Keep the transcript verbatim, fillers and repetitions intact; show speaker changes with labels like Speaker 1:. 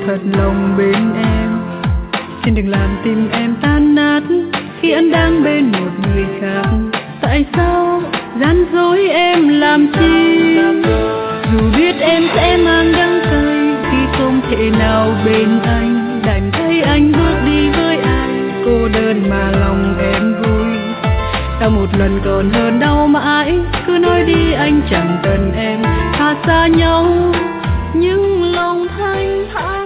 Speaker 1: thật lòng bên em. Xin đừng làm tim em tan nát khi anh đang bên một người khác. Tại sao gian dối em làm chi? Dù biết em sẽ mang đắng cay khi không thể nào bên anh, đành thấy anh bước đi với ai, cô đơn mà lòng em vui. Đau một lần còn hơn đau mãi, cứ nói đi anh chẳng cần em, tha xa nhau nhưng lòng thanh thản.